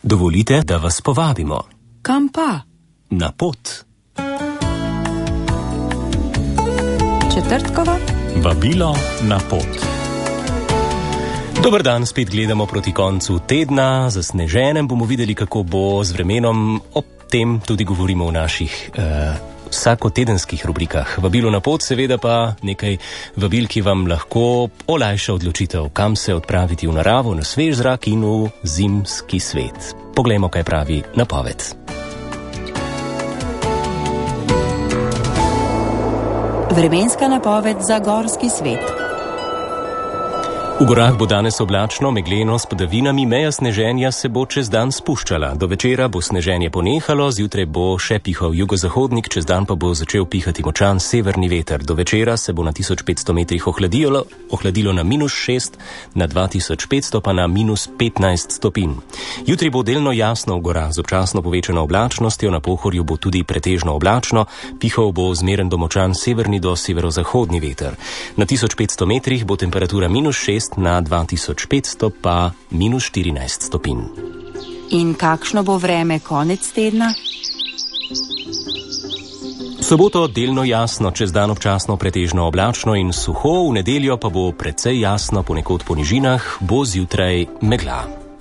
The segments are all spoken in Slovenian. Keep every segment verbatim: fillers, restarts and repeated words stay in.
Dovolite, da vas povabimo. Kam pa? Na pot. Četrtkova? Vabilo na pot. Dober dan, spet gledamo proti koncu tedna. Za sneženem bomo videli, kako bo z vremenom. Ob tem tudi govorimo v naših uh, vsakotedenskih rubrikah. Vabilo na pot, seveda pa nekaj vabil, ki vam lahko olajša odločitev, kam se odpraviti v naravo, na svež zrak in v zimski svet. Poglejmo, kaj pravi napoved. Vremenska napoved za gorski svet. V gorah bo danes oblačno, megleno s padavinami, meja sneženja se bo čez dan spuščala. Do večera bo sneženje ponehalo, zjutraj bo še pihal jugozahodnik, čez dan pa bo začel pihati močan severni veter. Do večera se bo na tisoč petsto metrih ohladilo, ohladilo na minus šest, na dva tisoč petsto pa na minus petnajst stopinj. Jutri bo delno jasno v gorah z občasno povečano oblačnostjo, na Pohorju bo tudi pretežno oblačno, pihal bo zmeren do močan severni do severozahodni veter. Na tisoč petsto metrih bo temperatura minus šest, na dva tisoč petsto pa minus štirinajst stopinj. In kakšno bo vreme konec tedna? V soboto delno jasno, čez dan občasno pretežno oblačno in suho, v nedeljo pa bo precej jasno, ponekod po nižinah, bo zjutraj megla.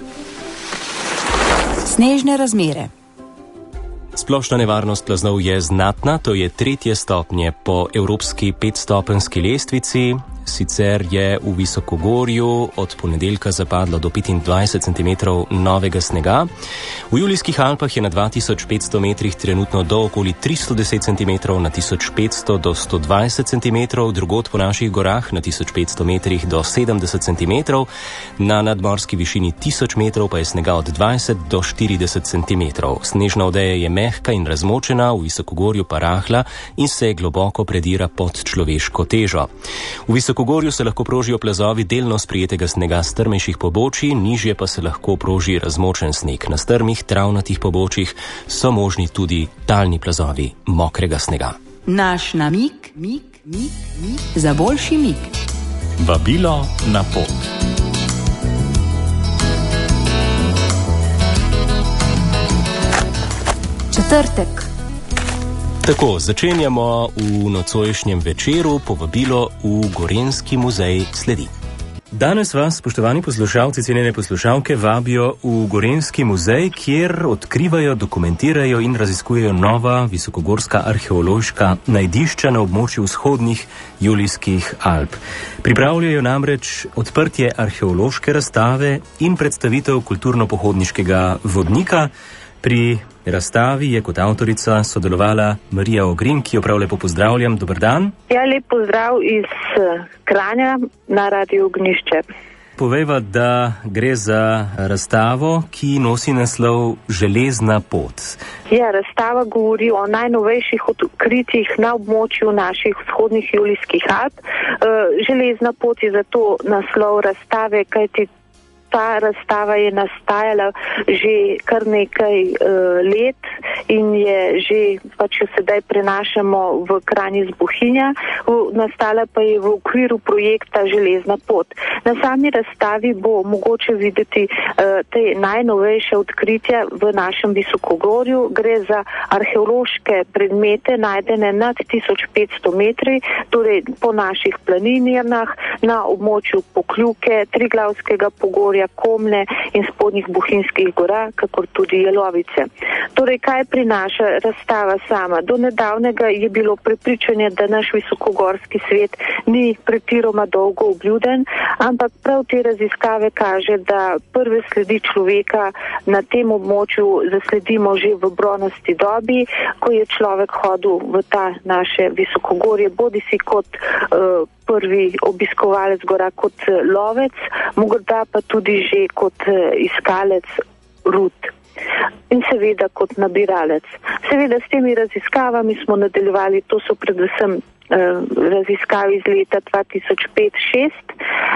Snežne razmere. Splošna nevarnost plaznov je znatna, to je tretje stopnje po evropski petstopenjski lestvici. Sicer je v Visokogorju od ponedeljka zapadlo do petindvajset centimetrov novega snega. V Julijskih Alpah je na dva tisoč petsto metrih trenutno do okoli tristo deset centimetrov, na tisoč petsto do sto dvajset centimetrov, drugod po naših gorah na tisoč petsto metrih do sedemdeset centimetrov, na nadmorski višini tisoč metrov pa je snega od dvajset do štirideset centimetrov. Snežna odeja je mehka in razmočena, v Visokogorju pa rahla in se globoko predira pod človeško težo. V V Visokogorju se lahko prožijo plazovi delno sprijetega snega s strmejših pobočij, nižje pa se lahko proži razmočen sneg. Na strmih, travnatih pobočjih so možni tudi talni plazovi mokrega snega. Naš namig, mig, mig, mig, za boljši mig. Vabilo na pot. Četrtek. Tako, začenjamo v nocojšnjem večeru, povabilo v Gorenjski muzej sledi. Danes vas, spoštovani poslušalci, cenjene poslušalke, vabijo v Gorenjski muzej, kjer odkrivajo, dokumentirajo in raziskujejo nova visokogorska arheološka najdišča na območju vzhodnih Julijskih Alp. Pripravljajo namreč odprtje arheološke razstave in predstavitev kulturno-pohodniškega vodnika. Pri razstavi je kot avtorica sodelovala Marija Ogrin, ki jo prav lepo pozdravljam. Dober dan. Ja, lep pozdrav iz Kranja na Radiu Ognjišče. Povejva, da gre za razstavo, ki nosi naslov Železna pot. Ja, razstava govori o najnovejših odkritjih na območju naših vzhodnih Julijskih Alp. Železna pot je zato naslov razstave, kajti ta razstava je nastajala že kar nekaj uh, let in je že, pač jo sedaj prenašamo v Kranj iz Bohinja, v, nastala pa je v okviru projekta Železna pot. Na sami razstavi bo mogoče videti uh, te najnovejše odkritja v našem Visokogorju. Gre za arheološke predmete, najdene nad tisoč petsto metri, torej po naših planinjah, na območju Pokljuke, Triglavskega pogorja, Komne in spodnjih Bohinjskih gora, kakor tudi Jelovice. Torej, kaj prinaša razstava sama? Do nedavnega je bilo prepričanje, da naš visokogorski svet ni pretiroma dolgo obljuden, ampak prav te raziskave kaže, da prve sledi človeka na tem območju zasledimo že v bronasti dobi, ko je človek hodil v ta naše visokogorje, bodisi kot uh, prvi obiskovalec gora, kot lovec, morda pa tudi že kot iskalec rud in seveda kot nabiralec. Seveda s temi raziskavami smo nadaljevali, to so predvsem raziskavi iz leta dva tisoč pet šest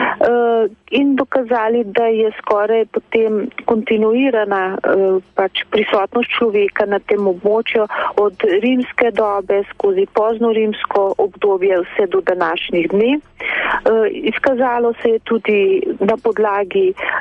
in dokazali, da je skoraj potem kontinuirana pač prisotnost človeka na tem območju od rimske dobe skozi pozno rimsko obdobje vse do današnjih dni. Izkazalo se je tudi na podlagi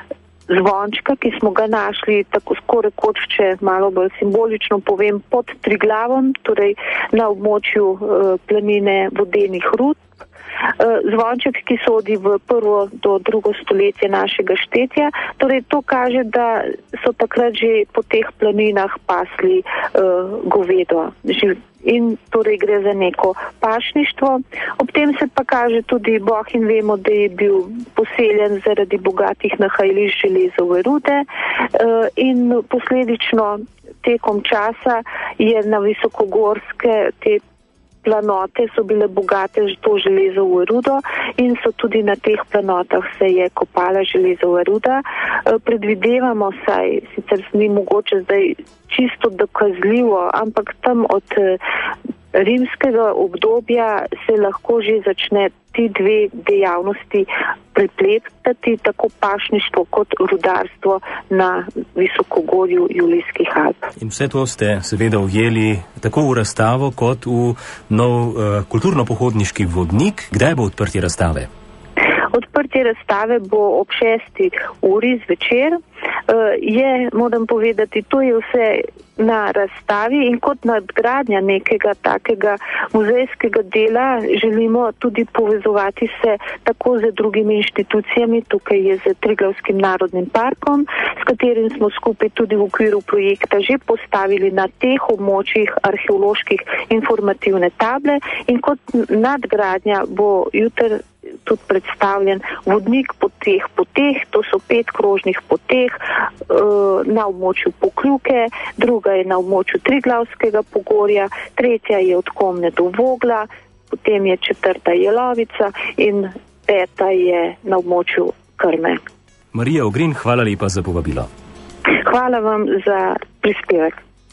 zvončka, ki smo ga našli tako skoraj kot, če malo bolj simbolično povem, pod Triglavom, torej na območju uh, planine vodenih rud. Zvonček, ki sodi v prvo do drugo stoletje našega štetja. Torej, to kaže, da so takrat že po teh planinah pasli uh, govedo. In torej gre za neko pašništvo. Ob tem se pa kaže tudi Bog in vemo, da je bil poseljen zaradi bogatih nahajališč železove rude uh, in posledično tekom časa je na visokogorske te planote so bile bogate že to železovo rudo in so tudi na teh planotah se je kopala železova ruda. E, predvidevamo, saj sicer ni mogoče zdaj čisto dokazljivo, ampak tam od e, rimskega obdobja se lahko že začne ti dve dejavnosti prepletati, tako pašništvo kot rudarstvo na visokogorju Julijskih Alp. In vse to ste seveda ujeli tako v razstavo kot v nov uh, kulturno-pohodniški vodnik. Kdaj bo odprtje razstave? Odprtje razstave bo ob šesti uri zvečer. Uh, je, moram povedati, to je vse na razstavi in kot nadgradnja nekega takega muzejskega dela želimo tudi povezovati se tako z drugimi inštitucijami, tukaj je z Triglavskim narodnim parkom, s katerim smo skupaj tudi v okviru projekta že postavili na teh območjih arheoloških informativne table in kot nadgradnja bo jutri tudi predstavljen vodnik po teh poteh, to so pet krožnih poteh na območju Pokljuke, druga je na območju Triglavskega pogorja, tretja je od Komne do Vogla, potem je četrta Jelovica in peta je na območju Krme. Marija Ogrin, hvala lepa za povabilo. Hvala vam za prispevek.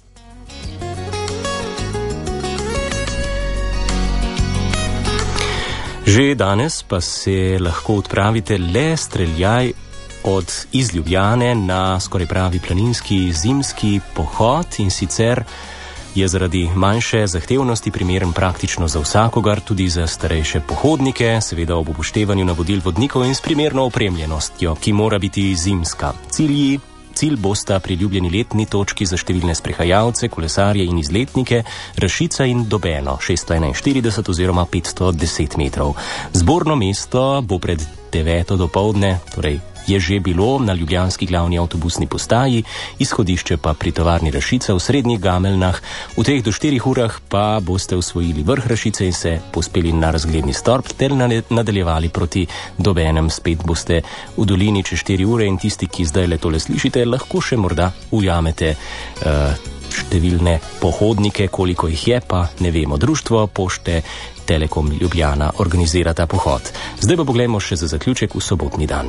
Že danes pa se lahko odpravite le streljaj od iz Ljubljane na skoraj pravi planinski zimski pohod in sicer je zaradi manjše zahtevnosti primeren praktično za vsakogar, tudi za starejše pohodnike, seveda ob upoštevanju navodil vodnikov in s primerno opremljenostjo, ki mora biti zimska. Cilji Cilj bosta priljubljeni letni točki za številne sprehajalce, kolesarje in izletnike, Rašica in Dobeno, šeststo enainštirideset oziroma petsto deset metrov. Zborno mesto bo pred deveto dopoldne, torej je že bilo na ljubljanski glavni avtobusni postaji, izhodišče pa pri tovarni Rašica v Srednjih Gameljnah. V treh do štirih urah pa boste osvojili vrh Rašice in se pospeli na razgledni stolp ter nadaljevali proti Dobenem. Spet boste v dolini čez štiri ure in tisti, ki zdaj le tole slišite, lahko še morda ujamete uh, številne pohodnike, koliko jih je, pa ne vemo. Društvo Pošte Telekom Ljubljana organizira ta pohod. Zdaj pa poglejmo še za zaključek v sobotni dan.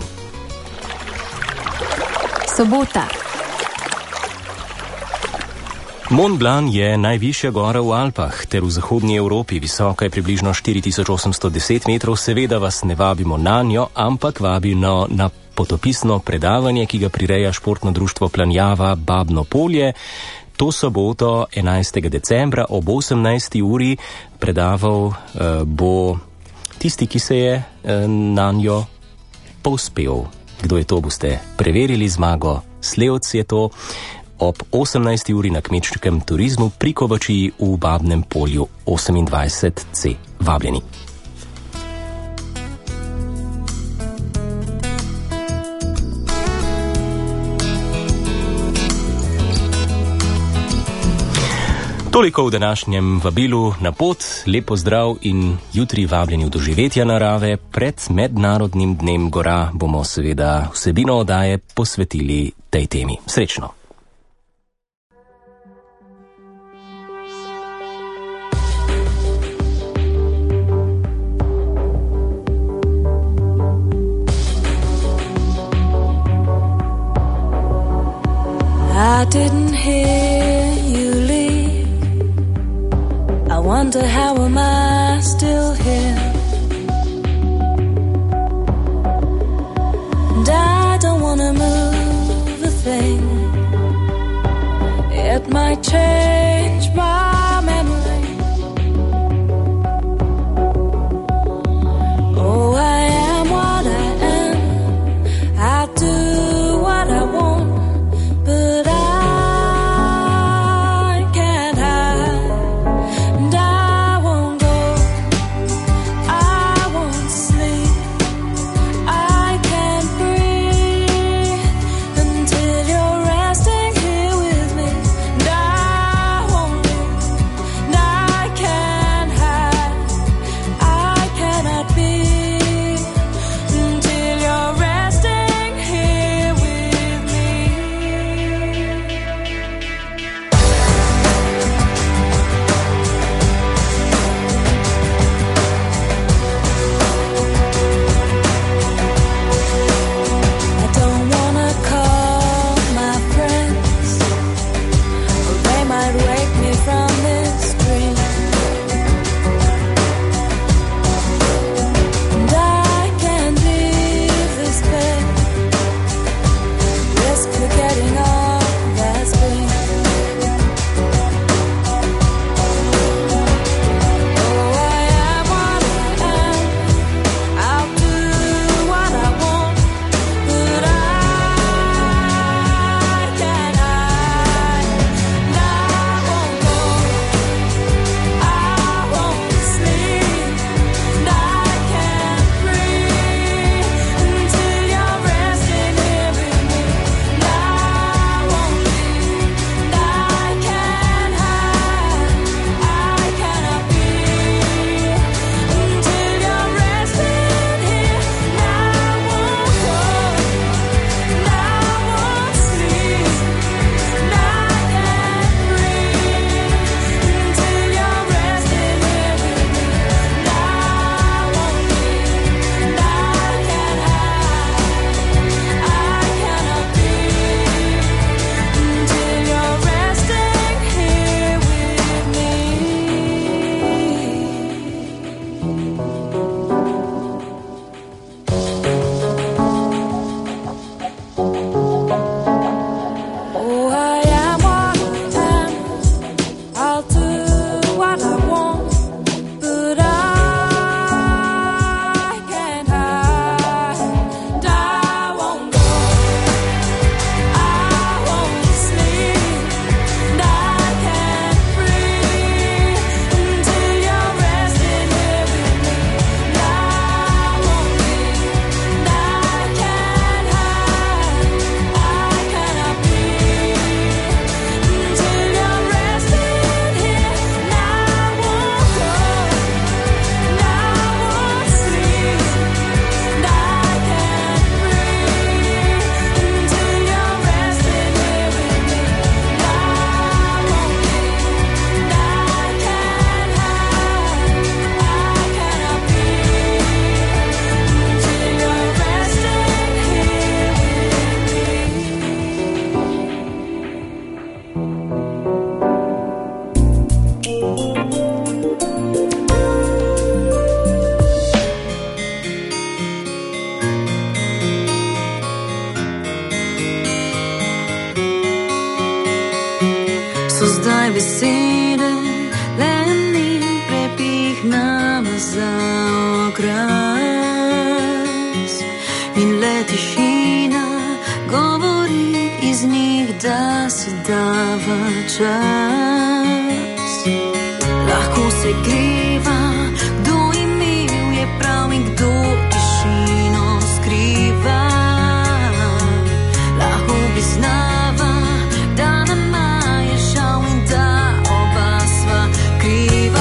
Sobota. Mont Blanc je najvišja gora v Alpah ter v zahodnji Evropi, visoka je približno štiri tisoč osemsto deset metrov. Seveda vas ne vabimo na njo, ampak vabimo na potopisno predavanje, ki ga prireja športno društvo Planjava Babno Polje. To soboto enajstega decembra ob osemnajsti uri predaval eh, bo tisti, ki se je eh, na njo povzpel. Kdo je to, boste preverili. Zmago Slevc je to ob osemnajsti uri na kmečkem turizmu pri Kovačiji v Babnem Polju osemindvajset C. Vabljeni. Toliko v današnjem vabilu na pot, lep pozdrav in jutri vabljeni v doživetja narave. Pred mednarodnim dnem gora bomo seveda vsebino oddaje posvetili tej temi. Srečno! I didn't hear you leave. I wonder how am I still here? And I don't wanna move a thing. It might change my memory. Oh, I am what I am. I do what So zdaj besede, le ni prepih nama za okras. In le tišina govori iz njih, da si dava čas. Lahko se kriva, kdo imel je prav in kdo tišino skriva. Lahko priznava, da nama je žal in da oba sva kriva.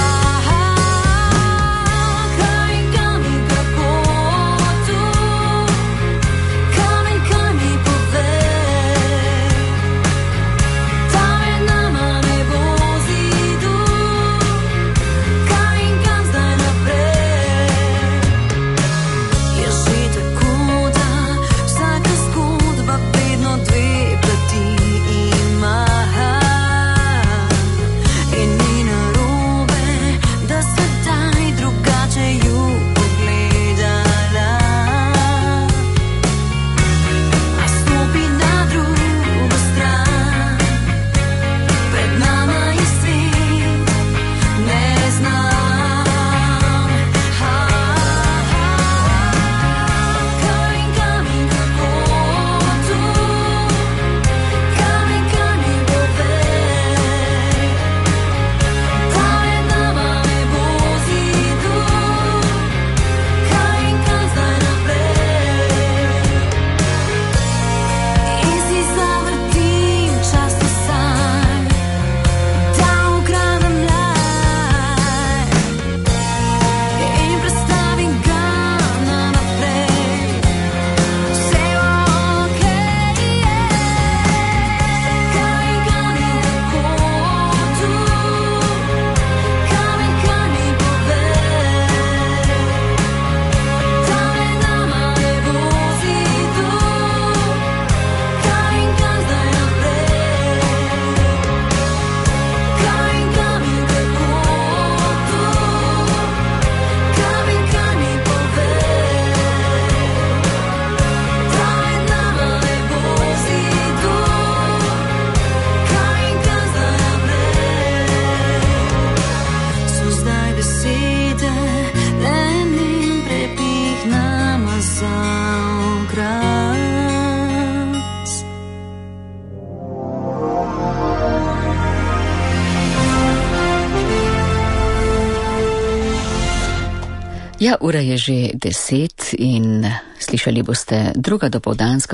Ja, ura je že deset in slišali boste druga dopoldanska